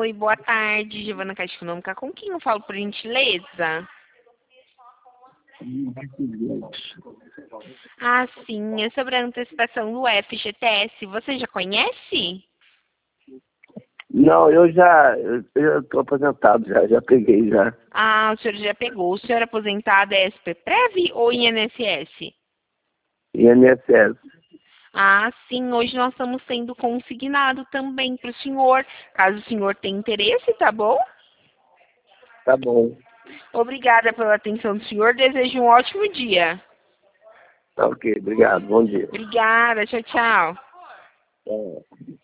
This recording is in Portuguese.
Oi, boa tarde, Giovana Caixa Econômica. Com quem eu falo, por gentileza? Ah, sim, é sobre a antecipação do FGTS. Você já conhece? Não, eu tô aposentado já peguei já. Ah, o senhor já pegou. O senhor é aposentado é SPPrev ou INSS? INSS. Ah, sim, hoje nós estamos sendo consignado também para o senhor, caso o senhor tenha interesse, tá bom? Tá bom. Obrigada pela atenção do senhor, desejo um ótimo dia. Tá ok, obrigado, bom dia. Obrigada, tchau, tchau. É.